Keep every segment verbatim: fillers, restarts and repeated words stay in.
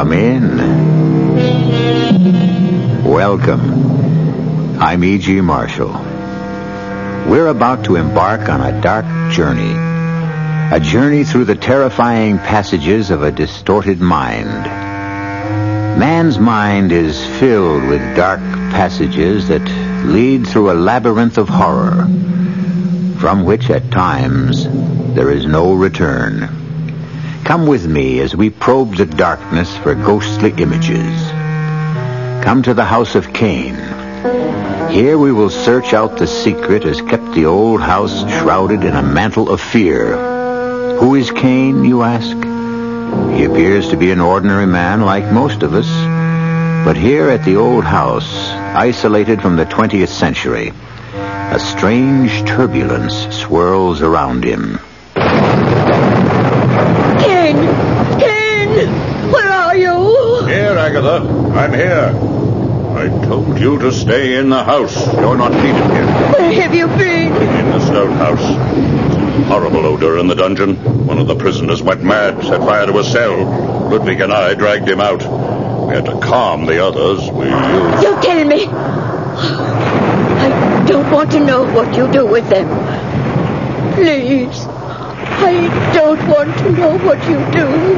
Come in. Welcome. I'm E G. Marshall. We're about to embark on a dark journey. A journey through the terrifying passages of a distorted mind. Man's mind is filled with dark passages that lead through a labyrinth of horror, from which at times there is no return. Come with me as we probe the darkness for ghostly images. Come to the house of Cain. Here we will search out the secret as kept the old house shrouded in a mantle of fear. Who is Cain, you ask? He appears to be an ordinary man like most of us. But here at the old house, isolated from the twentieth century, a strange turbulence swirls around him. Cain! Cain! Where are you? Here, Agatha. I'm here. I told you to stay in the house. You're not needed here. Where have you been? In the stone house. Horrible odor in the dungeon. One of the prisoners went mad, set fire to a cell. Ludwig and I dragged him out. We had to calm the others. We used... Don't tell me. I don't want to know what you do with them. Please. I don't want to know what you do.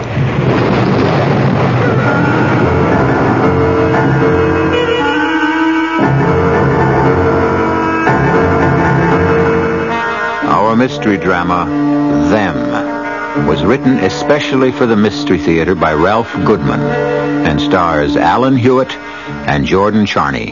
Our mystery drama, Them, was written especially for the Mystery Theater by Ralph Goodman and stars Alan Hewitt and Jordan Charney.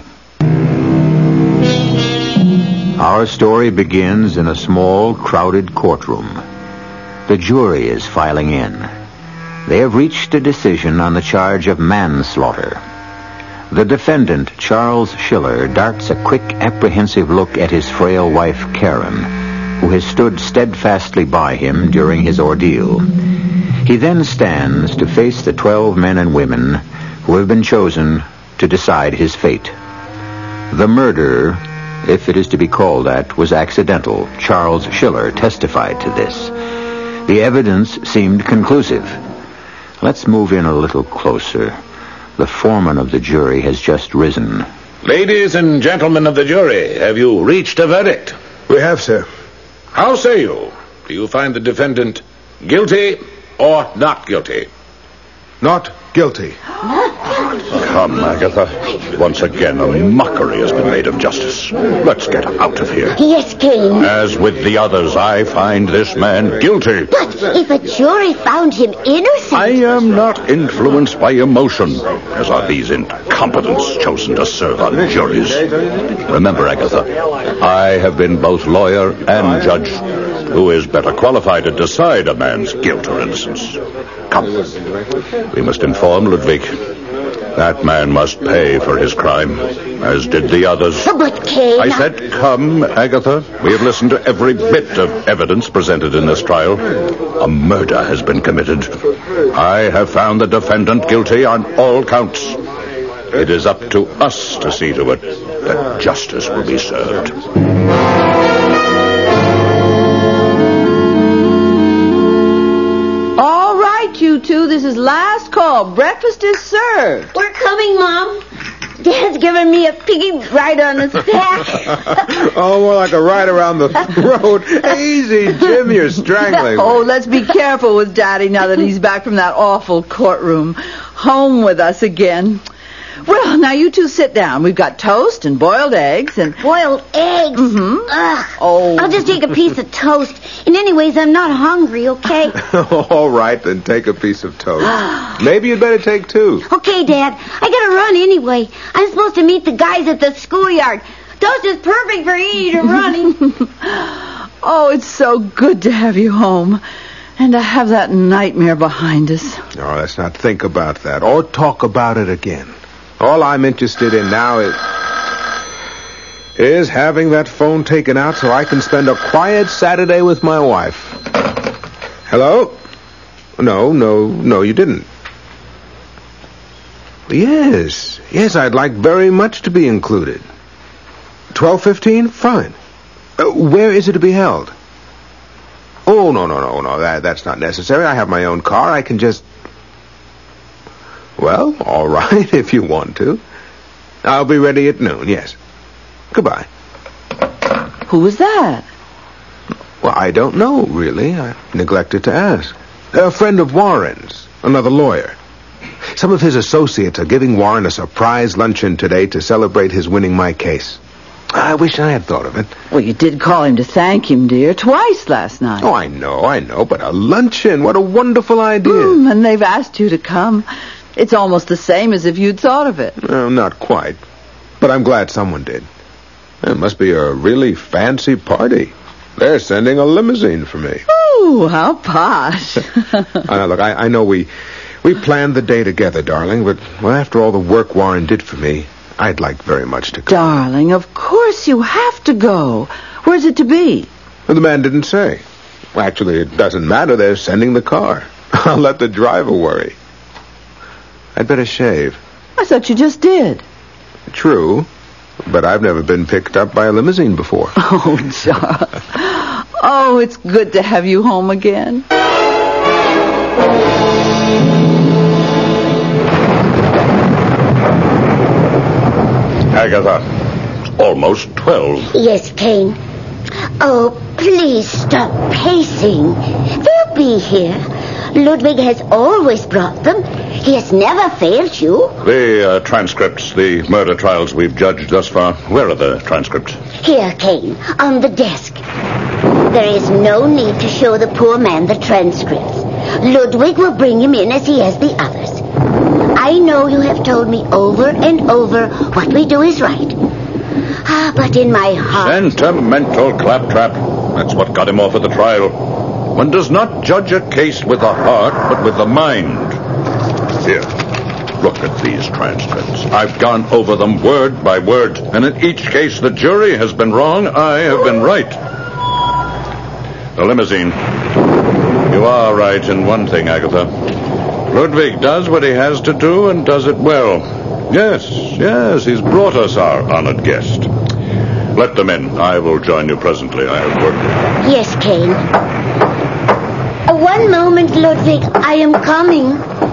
Our story begins in a small, crowded courtroom. The jury is filing in. They have reached a decision on the charge of manslaughter. The defendant, Charles Schiller, darts a quick, apprehensive look at his frail wife, Karen, who has stood steadfastly by him during his ordeal. He then stands to face the twelve men and women who have been chosen to decide his fate. The murder, if it is to be called that, was accidental. Charles Schiller testified to this. The evidence seemed conclusive. Let's move in a little closer. The foreman of the jury has just risen. Ladies and gentlemen of the jury, have you reached a verdict? We have, sir. How say you? Do you find the defendant guilty or not guilty? Not guilty. Come, Agatha. Once again, a mockery has been made of justice. Let's get out of here. Yes, Cain. As with the others, I find this man guilty. But if a jury found him innocent... I am not influenced by emotion, as are these incompetents chosen to serve on juries. Remember, Agatha, I have been both lawyer and judge. Who is better qualified to decide a man's guilt or innocence? Come. We must inform Ludwig. That man must pay for his crime, as did the others. But, Cain... I said come, Agatha. We have listened to every bit of evidence presented in this trial. A murder has been committed. I have found the defendant guilty on all counts. It is up to us to see to it that justice will be served. You two, this is last call. Breakfast is served. We're coming, Mom. Dad's giving me a piggy ride on his back. Oh, more like a ride around the road. Easy, Jim, you're strangling. Oh, let's be careful with Daddy now that he's back from that awful courtroom. Home with us again. Well, now you two sit down. We've got toast and boiled eggs and... Boiled eggs? Mm-hmm. Ugh. Oh. I'll just take a piece of toast. And anyways, I'm not hungry, okay? All right, then take a piece of toast. Maybe you'd better take two. Okay, Dad. I gotta run anyway. I'm supposed to meet the guys at the schoolyard. Toast is perfect for eating and running. Oh, it's so good to have you home. And to have that nightmare behind us. Oh, let's not think about that or talk about it again. All I'm interested in now is... is having that phone taken out so I can spend a quiet Saturday with my wife. Hello? No, no, no, you didn't. Yes, yes, I'd like very much to be included. twelve fifteen? Fine. Uh, where is it to be held? Oh, no, no, no, no, that, that's not necessary. I have my own car. I can just... Well, all right, if you want to. I'll be ready at noon, yes. Goodbye. Who was that? Well, I don't know, really. I neglected to ask. A friend of Warren's, another lawyer. Some of his associates are giving Warren a surprise luncheon today to celebrate his winning my case. I wish I had thought of it. Well, you did call him to thank him, dear, twice last night. Oh, I know, I know, but a luncheon, what a wonderful idea. Mm, and they've asked you to come. It's almost the same as if you'd thought of it. Well, not quite, but I'm glad someone did. It must be a really fancy party. They're sending a limousine for me. Ooh, how posh. uh, look, I, I know we we planned the day together, darling, but well, after all the work Warren did for me, I'd like very much to go. Darling, of course you have to go. Where's it to be? Well, the man didn't say. Well, actually, it doesn't matter. They're sending the car. I'll let the driver worry. I'd better shave. I thought you just did. True, but I've never been picked up by a limousine before. Oh, Charles. Oh, it's good to have you home again. Agatha, almost twelve. Yes, Kane. Oh, please stop pacing. They'll be here. Ludwig has always brought them. He has never failed you. The uh, transcripts, the murder trials we've judged thus far, where are the transcripts? Here, Kane, on the desk. There is no need to show the poor man the transcripts. Ludwig will bring him in as he has the others. I know you have told me over and over what we do is right. Ah, but in my heart... Sentimental claptrap. That's what got him off at the trial. One does not judge a case with the heart, but with the mind. Here, look at these transcripts. I've gone over them word by word, and in each case the jury has been wrong, I have been right. The limousine. You are right in one thing, Agatha. Ludwig does what he has to do and does it well. Yes, yes, he's brought us our honored guest. Let them in. I will join you presently. I have work. Yes, Kane. Uh, one moment, Ludwig. I am coming.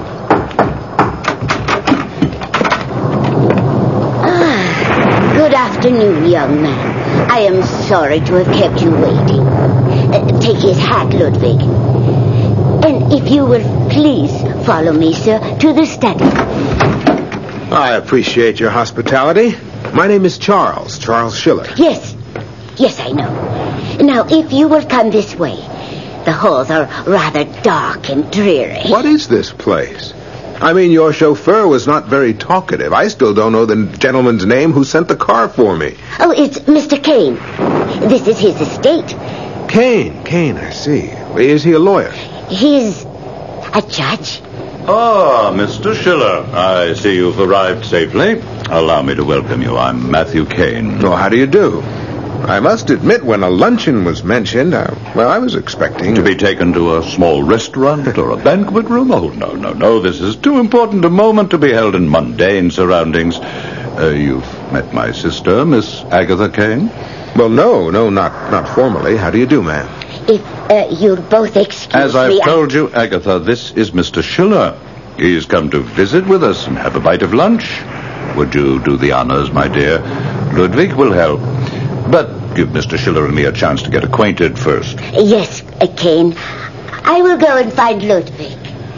Ah, good afternoon, young man. I am sorry to have kept you waiting. Uh, take his hat, Ludwig. And if you will please follow me, sir, to the study. I appreciate your hospitality. My name is Charles, Charles Schiller. Yes, yes, I know. Now, if you will come this way. The halls are rather dark and dreary. What is this place? I mean, your chauffeur was not very talkative. I still don't know the gentleman's name who sent the car for me. Oh, it's Mister Kane. This is his estate. Kane, Kane, I see. Is he a lawyer? He's a judge. Ah, Mister Schiller. I see you've arrived safely. Allow me to welcome you. I'm Matthew Kane. Oh, how do you do? I must admit, when a luncheon was mentioned, uh, well, I was expecting... To be taken to a small restaurant or a banquet room? Oh, no, no, no. This is too important a moment to be held in mundane surroundings. Uh, you've met my sister, Miss Agatha Kane? Well, no, no, not not formally. How do you do, ma'am? If uh, you'll both excuse As I've me... told I... you, Agatha, this is Mister Schiller. He's come to visit with us and have a bite of lunch. Would you do the honors, my dear? Ludwig will help. But give Mister Schiller and me a chance to get acquainted first. Yes, uh, Kane. I will go and find Ludwig.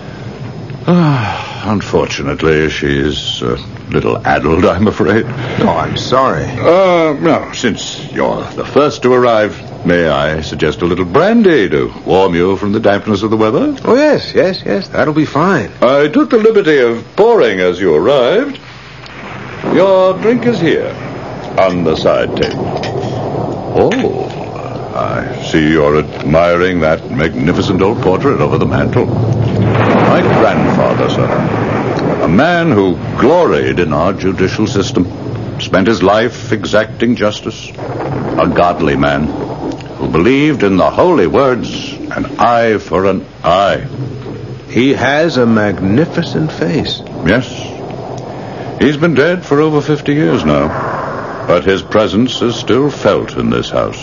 Unfortunately, she is a little addled, I'm afraid. Oh, I'm sorry. Uh, no, since you're the first to arrive, may I suggest a little brandy to warm you from the dampness of the weather? Oh, yes, yes, yes, that'll be fine. I took the liberty of pouring as you arrived. Your drink is here, on the side table. Oh, I see you're admiring that magnificent old portrait over the mantel. My grandfather, sir. A man who gloried in our judicial system. Spent his life exacting justice. A godly man who believed in the holy words, an eye for an eye. He has a magnificent face. Yes. He's been dead for over fifty years now. But his presence is still felt in this house.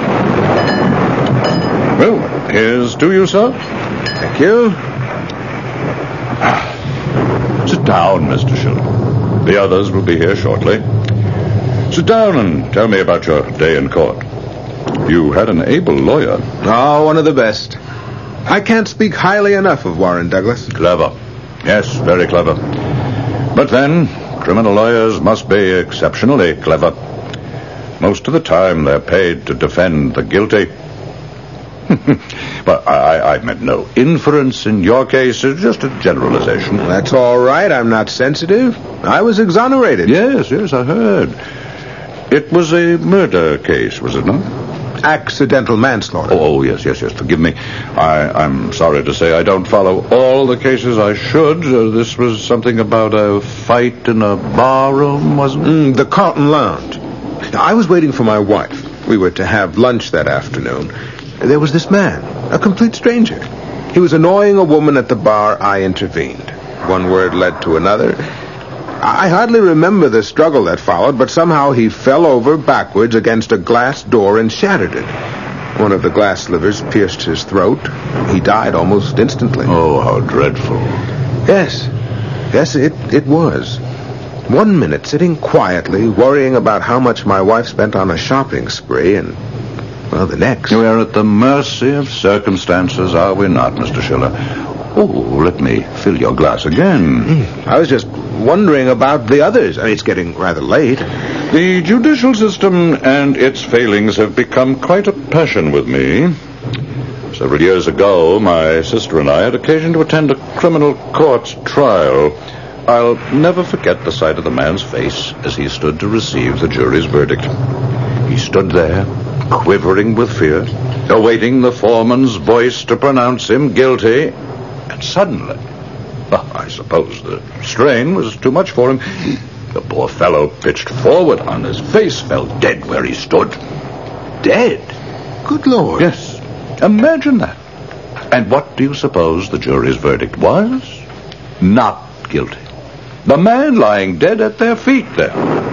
Well, here's to you, sir. Thank you. Sit Sit down, Mister Schiller. The others will be here shortly. Sit down and tell me about your day in court. You had an able lawyer. Oh, one of the best. I can't speak highly enough of Warren Douglas. Clever. Yes, very clever. But then, criminal lawyers must be exceptionally clever. Most of the time, they're paid to defend the guilty. But I, I meant no inference in your case. It's just a generalization. That's all right. I'm not sensitive. I was exonerated. Yes, yes, I heard. It was a murder case, was it not? Accidental manslaughter. Oh, oh, yes, yes, yes. Forgive me. I, I'm sorry to say I don't follow all the cases I should. Uh, this was something about a fight in a barroom, wasn't it? Mm, the Carlton Lounge. Now, I was waiting for my wife. We were to have lunch that afternoon. There was this man, a complete stranger. He was annoying a woman at the bar. I intervened. One word led to another. I hardly remember the struggle that followed, but somehow he fell over backwards against a glass door and shattered it. One of the glass slivers pierced his throat. He died almost instantly. Oh, how dreadful. Yes. Yes, it, it was. One minute, sitting quietly, worrying about how much my wife spent on a shopping spree, and, well, the next. We are at the mercy of circumstances, are we not, Mister Schiller? Oh, let me fill your glass again. Mm, I was just wondering about the others. I mean, it's getting rather late. The judicial system and its failings have become quite a passion with me. Several years ago, my sister and I had occasion to attend a criminal court trial. I'll never forget the sight of the man's face as he stood to receive the jury's verdict. He stood there, quivering with fear, awaiting the foreman's voice to pronounce him guilty. And suddenly, well, I suppose the strain was too much for him. The poor fellow pitched forward on his face, fell dead where he stood. Dead? Good Lord. Yes. Imagine that. And what do you suppose the jury's verdict was? Not guilty. The man lying dead at their feet there.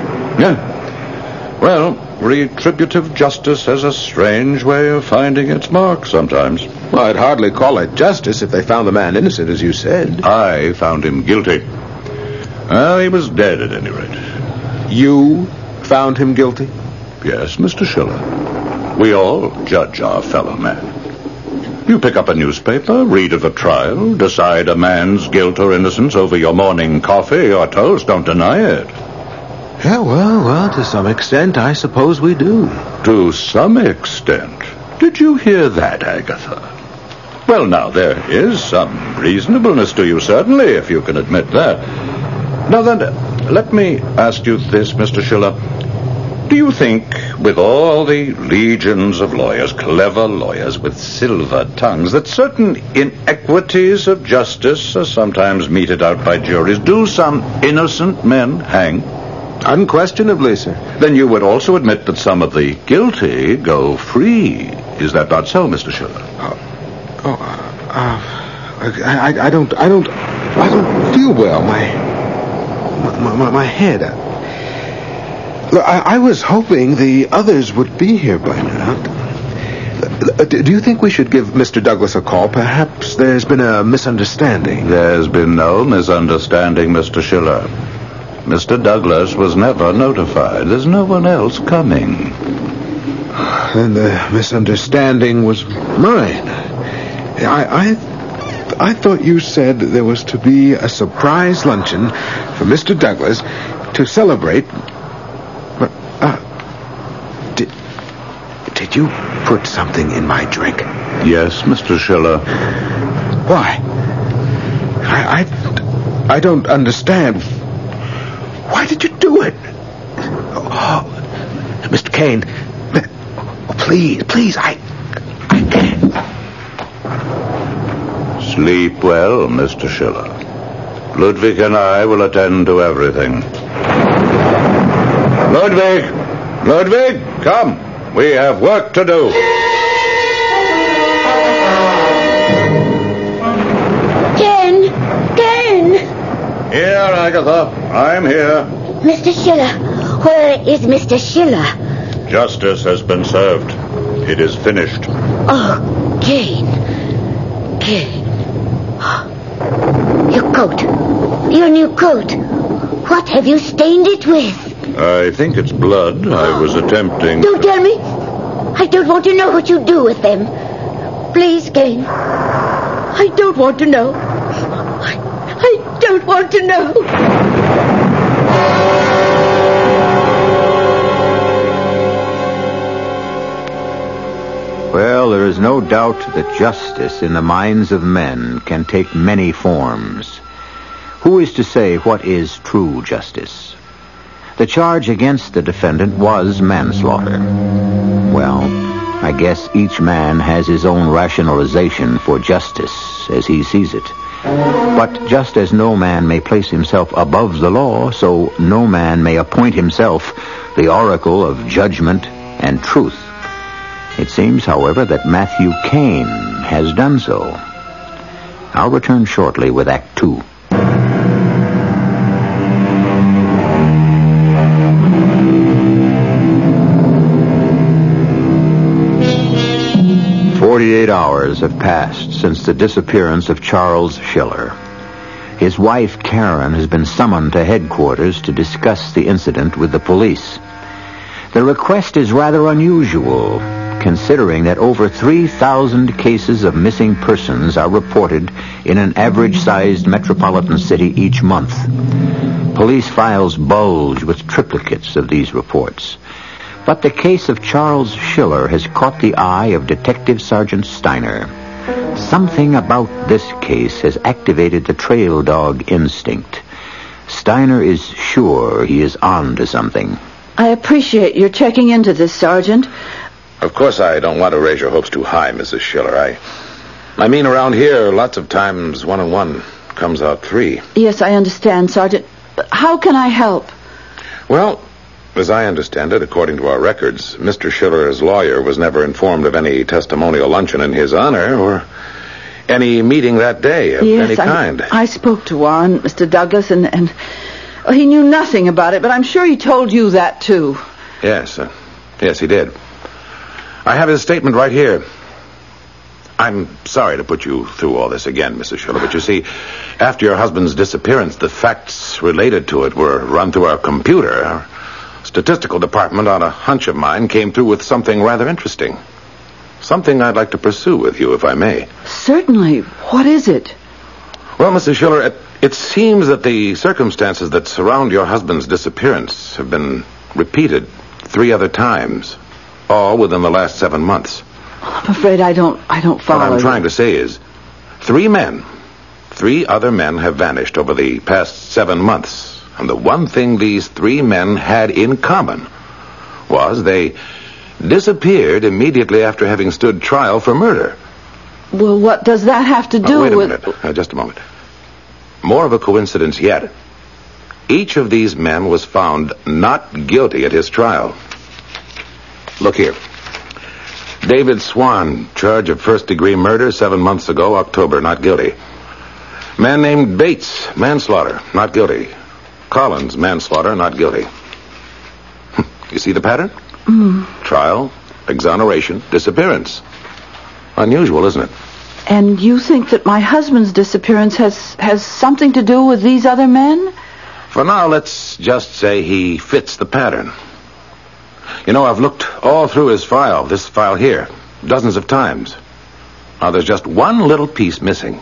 Yeah. Well, retributive justice has a strange way of finding its mark sometimes. Well, I'd hardly call it justice if they found the man innocent, as you said. I found him guilty. Well, he was dead at any rate. You found him guilty? Yes, Mister Schiller. We all judge our fellow man. You pick up a newspaper, read of a trial, decide a man's guilt or innocence over your morning coffee or toast. Don't deny it. Yeah, well, well, to some extent, I suppose we do. To some extent? Did you hear that, Agatha? Well, now, there is some reasonableness to you, certainly, if you can admit that. Now then, let me ask you this, Mister Schiller. Do you think, with all the legions of lawyers, clever lawyers with silver tongues, that certain inequities of justice are sometimes meted out by juries? Do some innocent men hang? Unquestionably, sir. Then you would also admit that some of the guilty go free. Is that not so, Mister Schiller? Oh, oh uh, uh, I, I, I don't, I don't, I don't feel well. My, my, my, my head. Uh, look, I, I was hoping the others would be here by now. Uh, do you think we should give Mister Douglas a call? Perhaps there's been a misunderstanding. There's been no misunderstanding, Mister Schiller. Mister Douglas was never notified. There's no one else coming. Then the misunderstanding was mine. I, I, I thought you said there was to be a surprise luncheon for Mister Douglas to celebrate. But, uh, did, did you put something in my drink? Yes, Mister Schiller. Why? I, I, I don't understand. Why did you do it? Oh, Mister Kane, oh, please, please, I, I can't. Sleep well, Mister Schiller. Ludwig and I will attend to everything. Ludwig! Ludwig, come. We have work to do. Ken! Ken! Here, Agatha. I'm here. Mister Schiller. Where is Mister Schiller? Justice has been served. It is finished. Oh, Kane. Kane. Your coat. Your new coat. What have you stained it with? I think it's blood. I was attempting... Don't tell me. I don't want to know what you do with them. Please, Kane. I don't want to know. I, I don't want to know. Well, there is no doubt that justice in the minds of men can take many forms. Who is to say what is true justice? The charge against the defendant was manslaughter. Well, I guess each man has his own rationalization for justice as he sees it. But just as no man may place himself above the law, so no man may appoint himself the oracle of judgment and truth. It seems, however, that Matthew Kane has done so. I'll return shortly with Act Two. Forty-eight hours have passed since the disappearance of Charles Schiller. His wife, Karen, has been summoned to headquarters to discuss the incident with the police. The request is rather unusual, considering that over three thousand cases of missing persons are reported in an average-sized metropolitan city each month. Police files bulge with triplicates of these reports. But the case of Charles Schiller has caught the eye of Detective Sergeant Steiner. Something about this case has activated the trail dog instinct. Steiner is sure he is on to something. I appreciate your checking into this, Sergeant. Of course I don't want to raise your hopes too high, Missus Schiller. I, I mean, around here, lots of times one and one comes out three. Yes, I understand, Sergeant. But how can I help? Well, as I understand it, according to our records, Mister Schiller's lawyer was never informed of any testimonial luncheon in his honor or any meeting that day of yes, any I, kind. I spoke to Warren, Mister Douglas, and, and well, he knew nothing about it, but I'm sure he told you that, too. Yes, uh, yes, he did. I have his statement right here. I'm sorry to put you through all this again, Missus Schiller, but you see, after your husband's disappearance, the facts related to it were run through our computer. Our statistical department, on a hunch of mine, came through with something rather interesting. Something I'd like to pursue with you, if I may. Certainly. What is it? Well, Missus Schiller, it, it seems that the circumstances that surround your husband's disappearance have been repeated three other times, all within the last seven months. I'm afraid I don't I don't follow. What I'm trying you. to say is, three men, three other men have vanished over the past seven months. And the one thing these three men had in common was they disappeared immediately after having stood trial for murder. Well, what does that have to do oh, wait a with... minute. Uh, just a moment. More of a coincidence yet. Each of these men was found not guilty at his trial. Look here. David Swan, charge of first-degree murder seven months ago, October, not guilty. Man named Bates, manslaughter, not guilty. Collins, manslaughter, not guilty. You see the pattern? Mm. Trial, exoneration, disappearance. Unusual, isn't it? And you think that my husband's disappearance has, has something to do with these other men? For now, let's just say he fits the pattern. You know, I've looked all through his file, this file here, dozens of times. Now, there's just one little piece missing.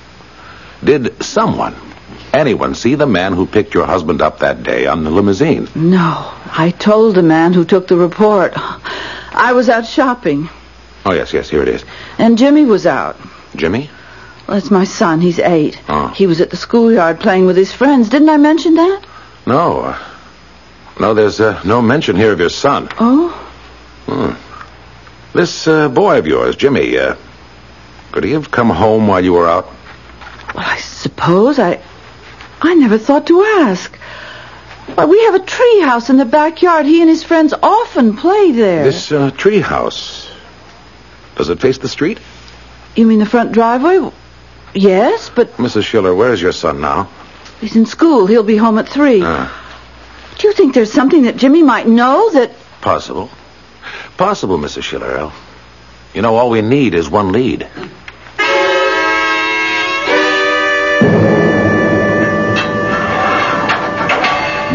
Did someone, anyone, see the man who picked your husband up that day on the limousine? No. I told the man who took the report. I was out shopping. Oh, yes, yes, here it is. And Jimmy was out. Jimmy? Well, it's my son. He's eight. Oh. He was at the schoolyard playing with his friends. Didn't I mention that? No. Uh, no, there's uh, no mention here of your son. Oh? Hmm. This uh, boy of yours, Jimmy, uh, could he have come home while you were out? Well, I suppose. I I never thought to ask. Well, we have a tree house in the backyard. He and his friends often play there. This uh, tree house, does it face the street? You mean the front driveway? Yes, but... Missus Schiller, where is your son now? He's in school. He'll be home at three. Uh, Do you think there's something that Jimmy might know that... Possible. Possible, Missus Schiller. You know, all we need is one lead.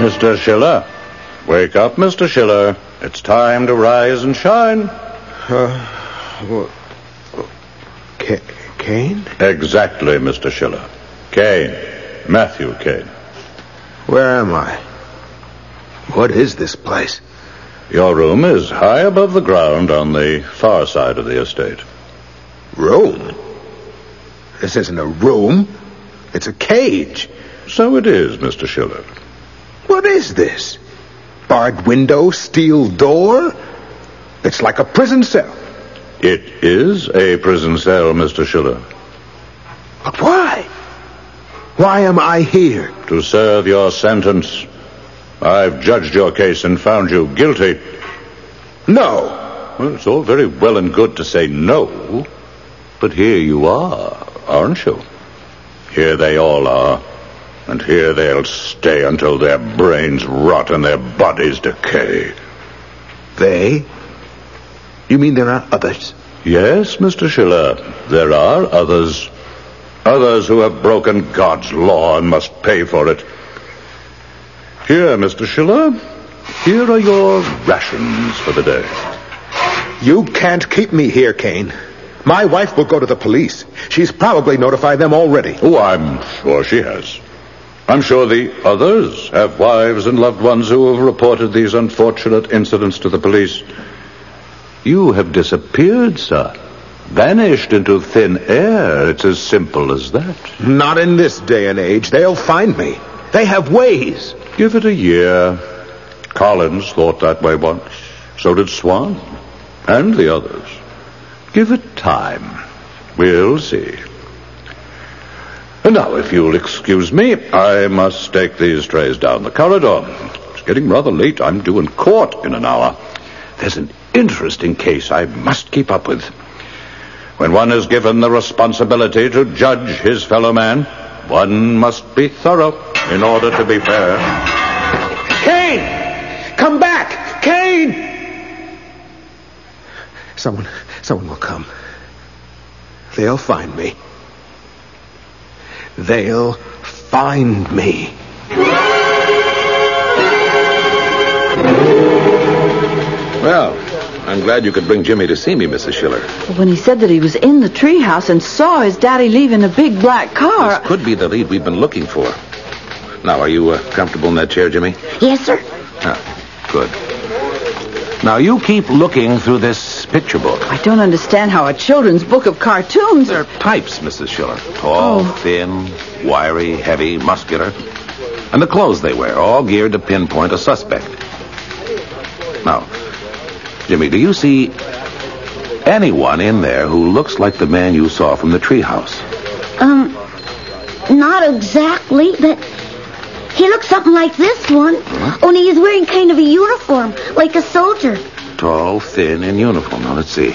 Mister Schiller. Wake up, Mister Schiller. It's time to rise and shine. Uh, what? Ca- Kane? Exactly, Mister Schiller. Kane. Matthew Kane. Where am I? What is this place? Your room is high above the ground on the far side of the estate. Room? This isn't a room. It's a cage. So it is, Mister Schiller. What is this? Barred window, steel door? It's like a prison cell. It is a prison cell, Mister Schiller. But why? Why am I here? To serve your sentence. I've judged your case and found you guilty. No. Well, it's all very well and good to say no, but here you are, aren't you? Here they all are, and here they'll stay until their brains rot and their bodies decay. They? You mean there are others? Yes, Mister Schiller, there are others. Others who have broken God's law and must pay for it. Here, Mister Schiller, here are your rations for the day. You can't keep me here, Kane. My wife will go to the police. She's probably notified them already. Oh, I'm sure she has. I'm sure the others have wives and loved ones who have reported these unfortunate incidents to the police. You have disappeared, sir. Vanished into thin air. It's as simple as that. Not in this day and age. They'll find me. They have ways. Give it a year. Collins thought that way once. So did Swan. And the others. Give it time. We'll see. And now, if you'll excuse me, I must take these trays down the corridor. It's getting rather late. I'm due in court in an hour. There's an interesting case I must keep up with. When one is given the responsibility to judge his fellow man, one must be thorough in order to be fair. Kane! Come back! Kane! Someone, someone will come. They'll find me. They'll find me. Well, I'm glad you could bring Jimmy to see me, Missus Schiller. When he said that he was in the treehouse and saw his daddy leave in a big black car... This could be the lead we've been looking for. Now, are you uh, comfortable in that chair, Jimmy? Yes, sir. Ah, good. Now, you keep looking through this picture book. I don't understand how a children's book of cartoons... They're types, Missus Schiller. Tall, Oh. thin, wiry, heavy, muscular. And the clothes they wear, all geared to pinpoint a suspect. Now, Jimmy, do you see anyone in there who looks like the man you saw from the treehouse? Um, not exactly, but he looks something like this one. Huh? Only he's wearing kind of a uniform, like a soldier. Tall, thin, in uniform. Now, let's see.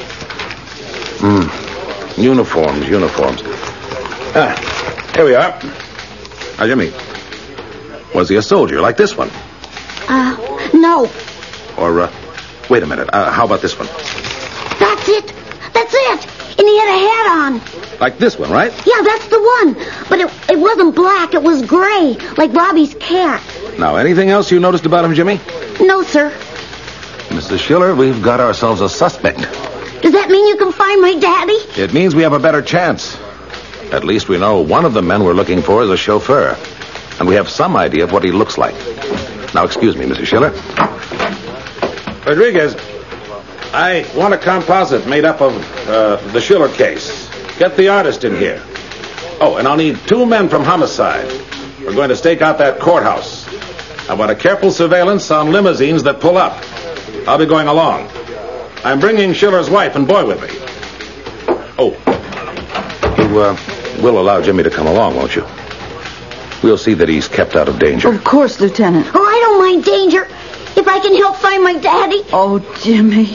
Hmm. Uniforms, uniforms. Ah, here we are. Now, Jimmy, was he a soldier like this one? Uh, no. Or, uh, wait a minute. Uh, how about this one? That's it. That's it. And he had a hat on. Like this one, right? Yeah, that's the one. But it, it wasn't black. It was gray, like Bobby's cat. Now, anything else you noticed about him, Jimmy? No, sir. Missus Schiller, we've got ourselves a suspect. Does that mean you can find my daddy? It means we have a better chance. At least we know one of the men we're looking for is a chauffeur. And we have some idea of what he looks like. Now, excuse me, Missus Schiller. Rodriguez, I want a composite made up of uh, the Schiller case. Get the artist in here. Oh, and I'll need two men from homicide. We're going to stake out that courthouse. I want a careful surveillance on limousines that pull up. I'll be going along. I'm bringing Schiller's wife and boy with me. Oh. You uh, will allow Jimmy to come along, won't you? We'll see that he's kept out of danger. Of course, Lieutenant. Oh, I don't mind danger. If I can help find my daddy. Oh, Jimmy.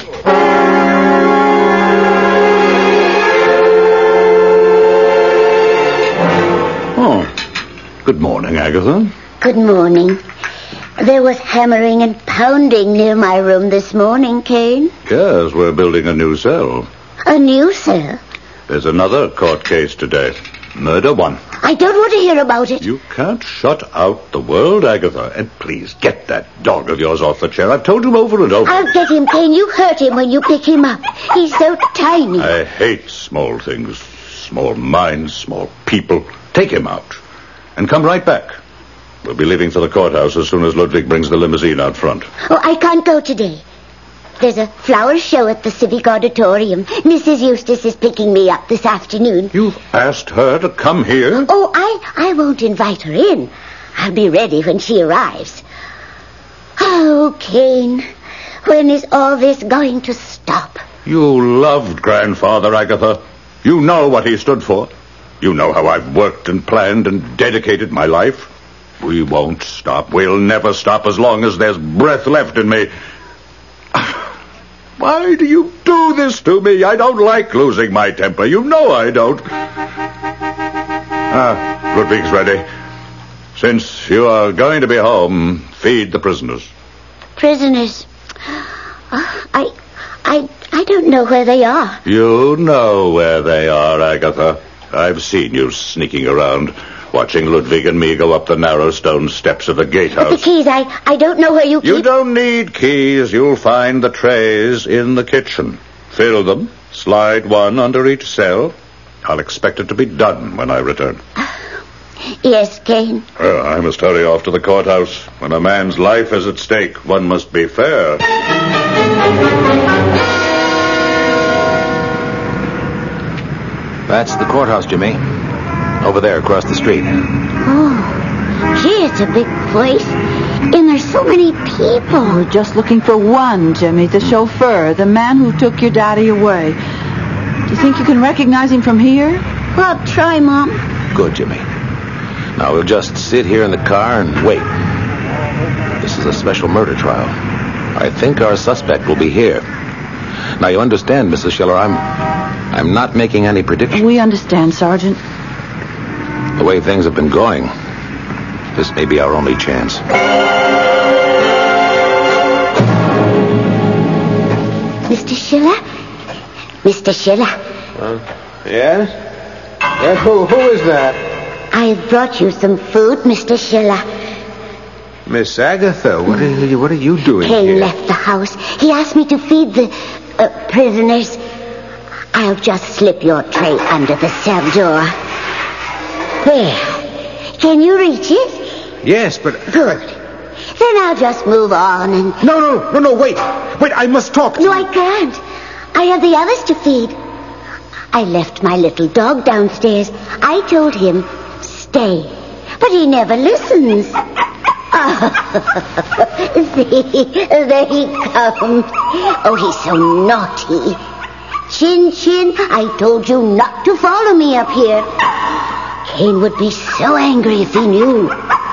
Oh, good morning, Agatha. Good morning. There was hammering and pounding near my room this morning, Kane. Yes, we're building a new cell. A new cell. There's another court case today. Murder one. I don't want to hear about it. You can't shut out the world, Agatha. And please, get that dog of yours off the chair. I've told you over and over. I'll get him, Kane. You hurt him when you pick him up. He's so tiny. I hate small things. Small minds, small people. Take him out. And come right back. We'll be leaving for the courthouse as soon as Ludwig brings the limousine out front. Oh, I can't go today. There's a flower show at the Civic Auditorium. Missus Eustace is picking me up this afternoon. You've asked her to come here? Oh, I, I won't invite her in. I'll be ready when she arrives. Oh, Kane, when is all this going to stop? You loved Grandfather, Agatha. You know what he stood for. You know how I've worked and planned and dedicated my life. We won't stop. We'll never stop as long as there's breath left in me. Why do you do this to me? I don't like losing my temper. You know I don't. Ah, Ludwig's ready. Since you are going to be home, feed the prisoners. Prisoners? Uh, I, I, I don't know where they are. You know where they are, Agatha. I've seen you sneaking around, watching Ludwig and me go up the narrow stone steps of the gatehouse. But the keys, I, I don't know where you keep... You don't need keys. You'll find the trays in the kitchen. Fill them. Slide one under each cell. I'll expect it to be done when I return. Yes, Kane. Well, I must hurry off to the courthouse. When a man's life is at stake, one must be fair. That's the courthouse, Jimmy. Over there, across the street. Oh, gee, it's a big place. And there's so many people. We're just looking for one, Jimmy, the chauffeur, the man who took your daddy away. Do you think you can recognize him from here? Well, I'll try, Mom. Good, Jimmy. Now, we'll just sit here in the car and wait. This is a special murder trial. I think our suspect will be here. Now, you understand, Missus Schiller, I'm... I'm not making any predictions. We understand, Sergeant. The way things have been going, this may be our only chance. Mister Schiller? Mister Schiller? Uh, yes? Yes, who, who is that? I've brought you some food, Mister Schiller. Miss Agatha, what are you, what are you doing Kane here? left the house. He asked me to feed the uh, prisoners. I'll just slip your tray under the cell door. There. Can you reach it? Yes, but... Good. Then I'll just move on and... No, no, no, no, wait. Wait, I must talk to No, you. I can't. I have the others to feed. I left my little dog downstairs. I told him, stay. But he never listens. Oh, see, there he comes. Oh, he's so naughty. Chin Chin, I told you not to follow me up here. Kane would be so angry if he knew.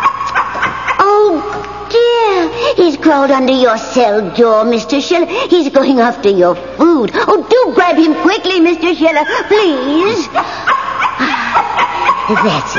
Oh, dear. He's crawled under your cell door, Mister Schiller. He's going after your food. Oh, do grab him quickly, Mister Schiller, please. That's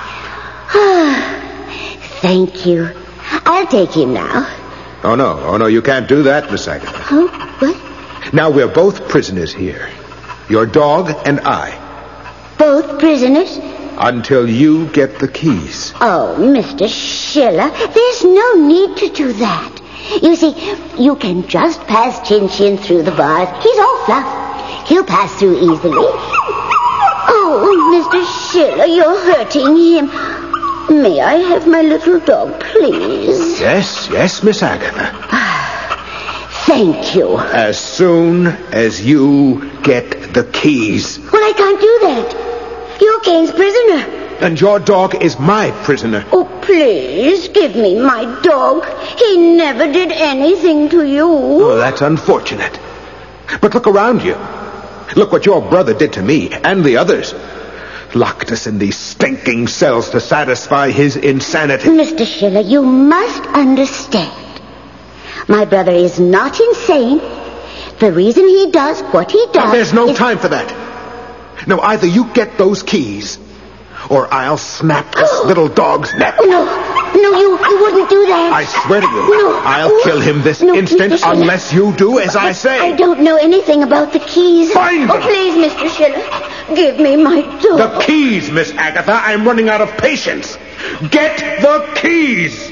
it. Thank you. I'll take him now. Oh, no. Oh, no, you can't do that, Miss Agatha. Oh, what? Now, we're both prisoners here. Your dog and I. Both prisoners? Until you get the keys. Oh, Mister Schiller, there's no need to do that. You see, you can just pass Chin Chin through the bars. He's all fluff. He'll pass through easily. Oh, Mister Schiller, you're hurting him. May I have my little dog, please? Yes, yes, Miss Agatha. Thank you. As soon as you get the keys. Well, I can't do that. You're Kane's prisoner. And your dog is my prisoner. Oh, please, give me my dog. He never did anything to you. Oh, that's unfortunate. But look around you. Look what your brother did to me and the others. Locked us in these stinking cells to satisfy his insanity. Mister Schiller, you must understand. My brother is not insane. The reason he does what he does... Now, there's no is... time for that. Now, either you get those keys, or I'll snap this little dog's neck. No, no, you, you wouldn't can't do that. I swear to you, No. I'll kill him this No, instant Mister Schiller. unless you do as I say. I don't know anything about the keys. Find Oh, them. please, Mister Schiller, give me my dog. The keys, Miss Agatha. I'm running out of patience. Get the keys.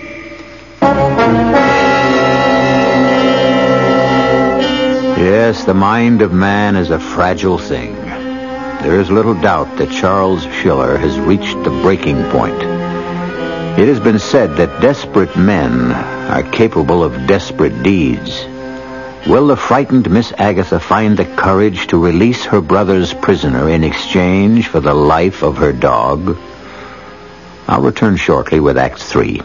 Yes, the mind of man is a fragile thing. There is little doubt that Charles Schiller has reached the breaking point. It has been said that desperate men are capable of desperate deeds. Will the frightened Miss Agatha find the courage to release her brother's prisoner in exchange for the life of her dog? I'll return shortly with Act Three.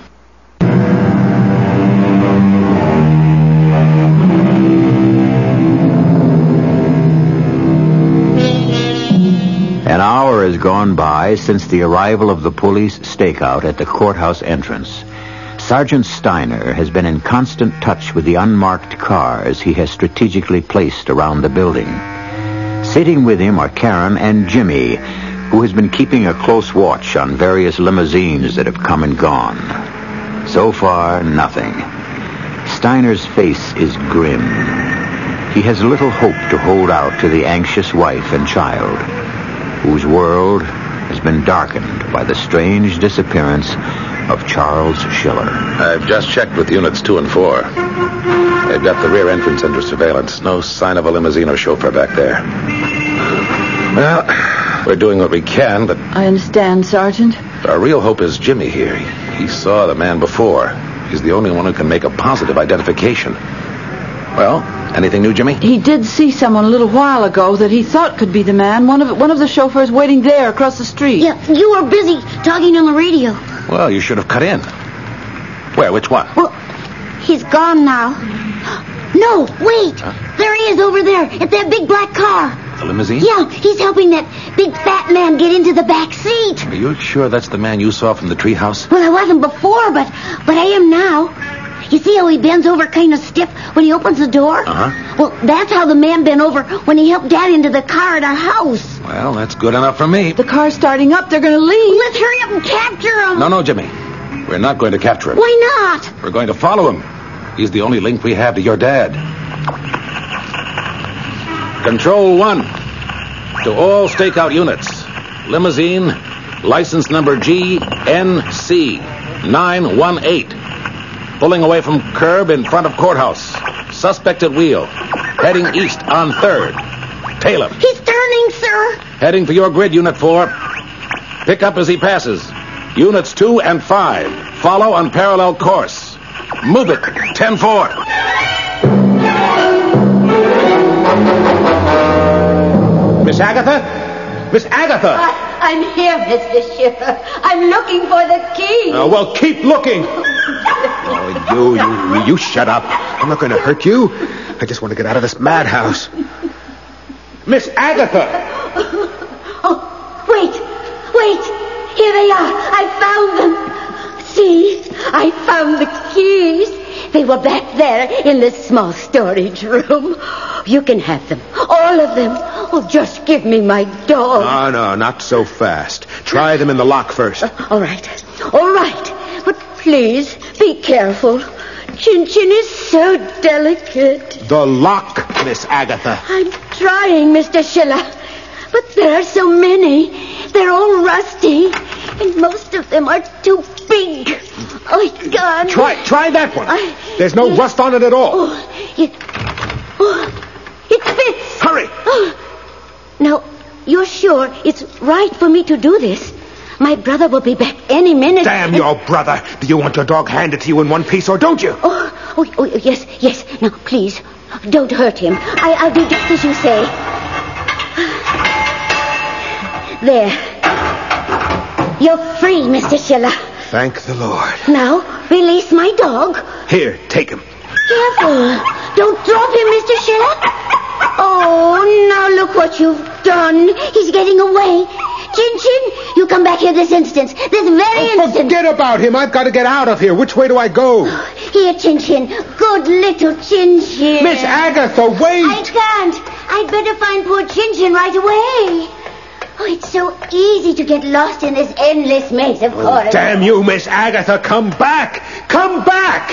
An hour has gone by since the arrival of the police stakeout at the courthouse entrance. Sergeant Steiner has been in constant touch with the unmarked cars he has strategically placed around the building. Sitting with him are Karen and Jimmy, who has been keeping a close watch on various limousines that have come and gone. So far, nothing. Steiner's face is grim. He has little hope to hold out to the anxious wife and child, whose world has been darkened by the strange disappearance of Charles Schiller. I've just checked with units two and four. They've got the rear entrance under surveillance. No sign of a limousine or chauffeur back there. Well, we're doing what we can, but I understand, Sergeant. our real hope is Jimmy here. He, he saw the man before. He's the only one who can make a positive identification. Well, anything new, Jimmy? He did see someone a little while ago that he thought could be the man. One of one of the chauffeurs waiting there across the street. Yeah, you were busy talking on the radio. Well, you should have cut in. Where? Which one? Well, he's gone now. No, wait. Huh? There he is over there at that big black car. The limousine? Yeah, he's helping that big fat man get into the back seat. Are you sure that's the man you saw from the treehouse? Well, I wasn't before, but but I am now. You see how he bends over kind of stiff when he opens the door? Uh-huh. Well, that's how the man bent over when he helped Dad into the car at our house. Well, that's good enough for me. The car's starting up. They're going to leave. Let's hurry up and capture him. No, no, Jimmy. We're not going to capture him. Why not? We're going to follow him. He's the only link we have to your dad. Control one. To all stakeout units. Limousine, license number G N C nine one eight. Pulling away from curb in front of courthouse. Suspect at wheel. Heading east on third. Tail him. He's turning, sir. Heading for your grid, Unit four. Pick up as he passes. Units two and five. Follow on parallel course. Move it. ten four. Miss Agatha? Miss Agatha! I, I'm here, Mister Schiller. I'm looking for the key. Uh, well, keep looking. Oh, you, you, you shut up. I'm not going to hurt you. I just want to get out of this madhouse. Miss Agatha! Oh, wait, wait. Here they are. I found them. See, I found the keys. They were back there in the small storage room. You can have them. All of them. Oh, just give me my dog. No, no, not so fast. Try them in the lock first. Uh, all right. All right. But please, be careful. Chin Chin is so delicate. The lock, Miss Agatha. I'm trying, Mister Schiller. But there are so many. They're all rusty. And most of them are too big. Oh, God. Try, try that one. I- There's no rust on it at all. Oh, it, oh, it fits. Hurry. Oh. Now, you're sure it's right for me to do this? My brother will be back any minute. Damn your brother. Do you want your dog handed to you in one piece or don't you? Oh, oh, oh yes, yes. Now, please, don't hurt him. I, I'll do just as you say. There. You're free, Mister Schiller. Thank the Lord. Now, release my dog. Here, take him. Careful. Don't drop him, Mister Schiller. Oh, now look what you've done. He's getting away. Chin Chin, you come back here this instant. This very Oh, instant. forget about him. I've got to get out of here. Which way do I go? Here, Chin Chin. Good little Chin Chin. Miss Agatha, wait. I can't. I'd better find poor Chin Chin right away. Oh, it's so easy to get lost in this endless maze of corridors. Damn you, Miss Agatha, come back! Come back!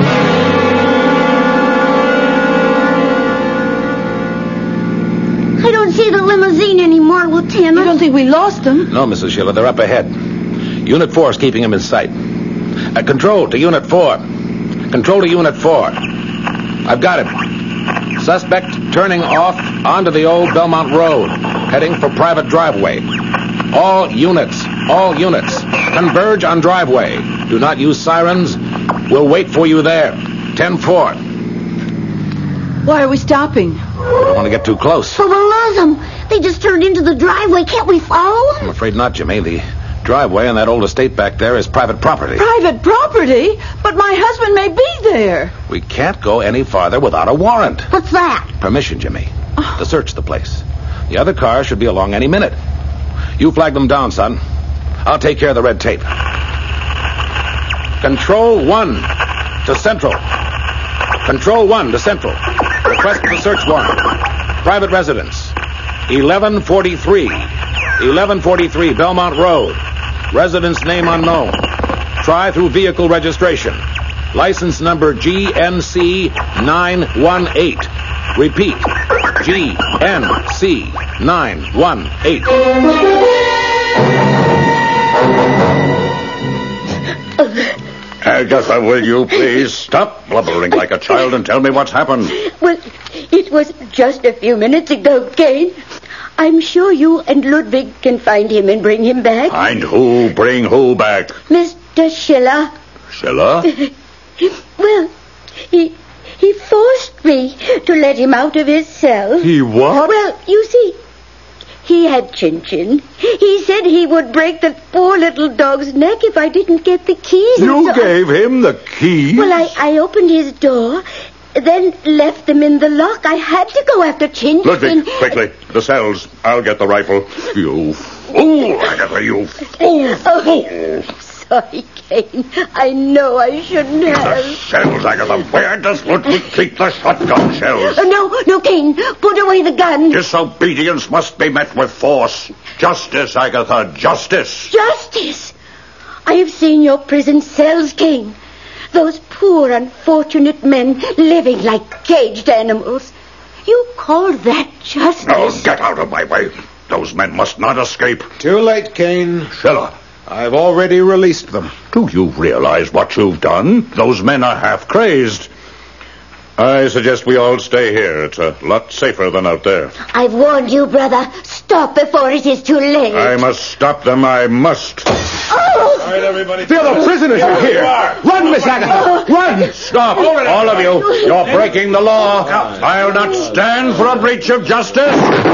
I don't see the limousine anymore, Lieutenant. You don't think we lost them? No, Missus Schiller, they're up ahead. Unit four is keeping him in sight. Uh, control to Unit four. Control to Unit four. I've got him. Suspect turning off onto the old Belmont Road, heading for private driveway. All units, all units, converge on driveway. Do not use sirens. We'll wait for you there. ten four. Why are we stopping? We don't want to get too close. But we'll lose them. They just turned into the driveway. Can't we follow them? I'm afraid not, Jimmy. The driveway on that old estate back there is private property. Private property? But my husband may be there. We can't go any farther without a warrant. What's that? Permission, Jimmy, to search the place. The other car should be along any minute. You flag them down, son. I'll take care of the red tape. Control one to Central. Control one to Central. Request the search warrant. Private residence. eleven forty-three. eleven forty-three Belmont Road. Residence name unknown. Try through vehicle registration. License number G N C nine one eight. Repeat. G N C nine one eight. Agatha, will you please stop blubbering like a child and tell me what's happened? Well, it was just a few minutes ago, Kane. I'm sure you and Ludwig can find him and bring him back. Find who? Bring who back? Mister Schiller. Schiller? Well, he he forced me to let him out of his cell. He what? Well, you see, he had Chin-Chin. He said he would break the poor little dog's neck if I didn't get the keys. You so gave I, him the keys? Well, I, I opened his door, then left them in the lock. I had to go after Chin-Chin. Ludwig, quickly. The cells. I'll get the rifle. You fool, Agatha, you fool. Oh, sorry, Kane. I know I shouldn't The have. shells, Agatha. Where does Ludwig keep the shotgun shells? Oh, no, no, Kane. Put away the gun. Disobedience must be met with force. Justice, Agatha, justice. Justice. I have seen your prison cells, Kane. Those poor, unfortunate men living like caged animals. You call that justice? Now, get out of my way. Those men must not escape. Too late, Kane. Schiller, I've already released them. do you realize what you've done? Those men are half crazed. I suggest we all stay here. It's a lot safer than out there. I've warned you, brother. Stop before it is too late. I must stop them. I must. Oh! All right, everybody. The other prisoners are here. Run, Miss Agatha. Run. Stop, all of you. You're breaking the law. I'll not stand for a breach of justice.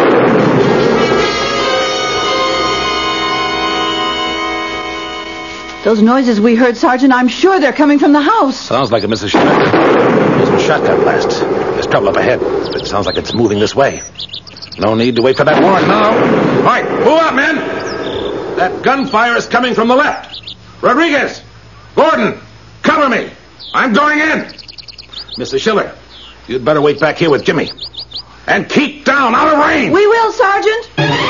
Those noises we heard, Sergeant, I'm sure they're coming from the house. Sounds like it, Missus Schiller. Those were shotgun blasts. There's trouble up ahead. It sounds like it's moving this way. No need to wait for that warrant now. All right, move out, men. That gunfire is coming from the left. Rodriguez, Gordon, cover me. I'm going in. Missus Schiller, you'd better wait back here with Jimmy. And keep down, out of range. We will, Sergeant.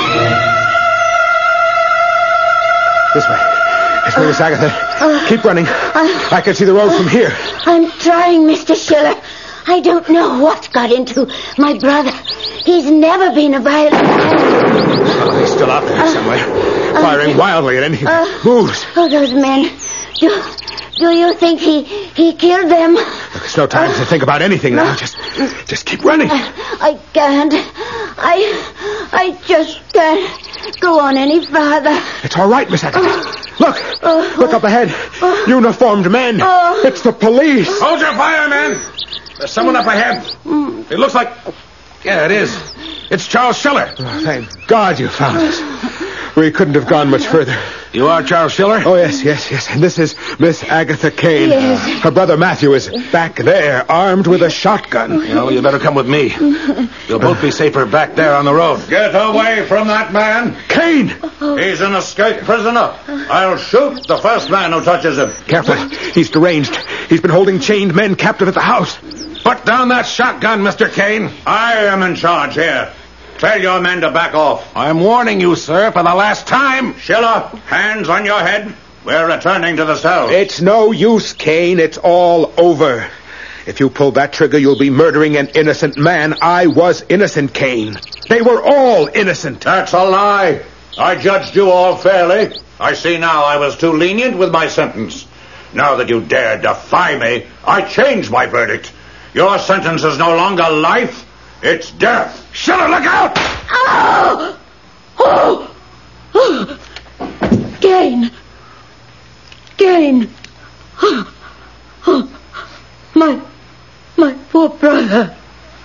This way. This way, Miss Agatha. Keep running. I can see the road from here. I'm trying, Mister Schiller. I don't know what got into my brother. He's never been a violent man. Oh, he's still out there somewhere, firing wildly at anything that moves. Oh, those men. Do, do you think he, he killed them? Look, there's no time to think about anything now. Just, just keep running. I can't. I, I just can't go on any farther. It's all right, Miss Agatha. Look, look up ahead. Uniformed men. It's the police. Hold your fire, men. There's someone up ahead. It looks like... Yeah, it is. It's Charles Schiller. Oh, thank God you found us. We couldn't have gone much further. You are Charles Schiller? Oh, yes, yes, yes. And this is Miss Agatha Kane. Yes. Her brother Matthew is back there, armed with a shotgun. No, you better come with me. You'll both be safer back there on the road. Get away from that man. Kane! He's an escaped prisoner. I'll shoot the first man who touches him. Careful. He's deranged. He's been holding chained men captive at the house. Put down that shotgun, Mister Kane. I am in charge here. Tell your men to back off. I'm warning you, sir, for the last time. Schiller, hands on your head. We're returning to the cells. It's no use, Kane. It's all over. If you pull that trigger, you'll be murdering an innocent man. I was innocent, Kane. They were all innocent. That's a lie. I judged you all fairly. I see now I was too lenient with my sentence. Now that you dare defy me, I change my verdict. Your sentence is no longer life, it's death. Schiller, look out! Oh! Oh! Oh! Kane! Kane! Oh! Oh! My... my poor brother.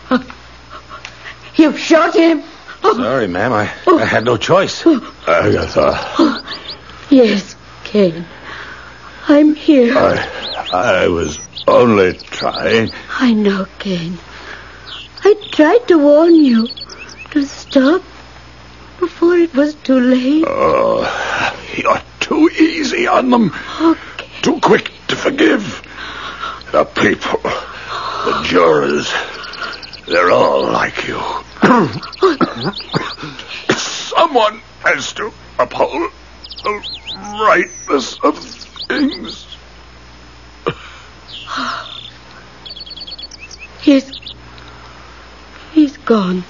You shot him? Sorry, ma'am. I, I had no choice. Agatha. Oh, yes, Kane. I'm here. I, I was only trying. I know, Kane. I tried to warn you to stop before it was too late. Oh, you're too easy on them. Okay. Too quick to forgive. The people, the jurors, they're all like you. Someone has to uphold the rightness of things. He's... he's gone.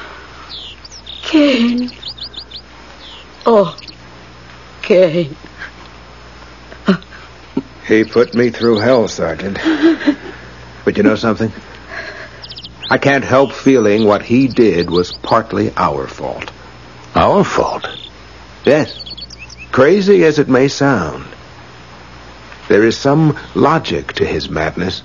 Kane. Oh, Kane. He put me through hell, Sergeant. But you know something? I can't help feeling what he did was partly our fault. Our fault? Yes. Crazy as it may sound, there is some logic to his madness.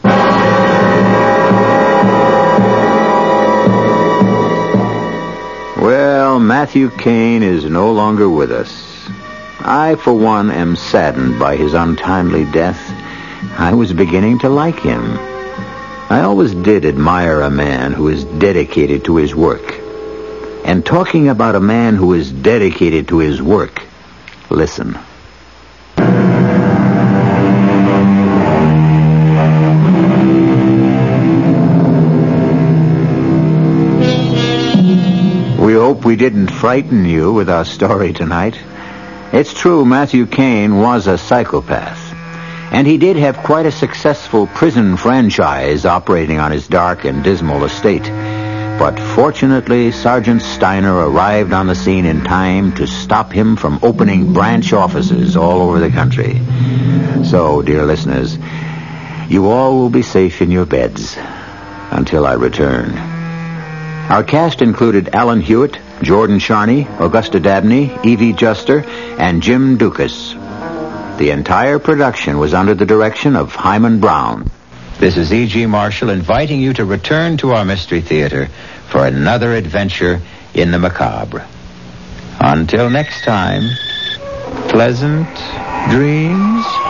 Well, Matthew Kane is no longer with us. I, for one, am saddened by his untimely death. I was beginning to like him. I always did admire a man who is dedicated to his work. And talking about a man who is dedicated to his work, listen. We hope we didn't frighten you with our story tonight. It's true, Matthew Kane was a psychopath. And he did have quite a successful prison franchise operating on his dark and dismal estate. But fortunately, Sergeant Steiner arrived on the scene in time to stop him from opening branch offices all over the country. So, dear listeners, you all will be safe in your beds until I return. Our cast included Alan Hewitt, Jordan Charney, Augusta Dabney, Evie Juster, and Jim Dukas. The entire production was under the direction of Hyman Brown. This is E G. Marshall inviting you to return to our Mystery Theater for another adventure in the macabre. Until next time, pleasant dreams.